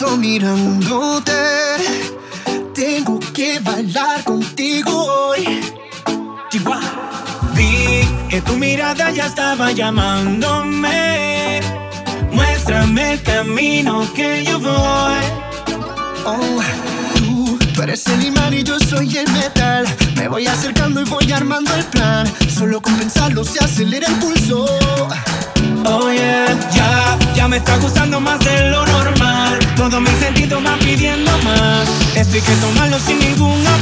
Mirándote, tengo que bailar contigo hoy. Vi que tu mirada ya estaba llamándome. Muéstrame el camino que yo voy. Oh, tú eres el imán y yo soy el metal. Me voy acercando y voy armando el plan. Solo con pensarlo se acelera el pulso. Oh yeah, ya me está gustando más de lo normal. Todos mis sentidos van pidiendo más. Esto hay que tomarlo sin ningún apuro.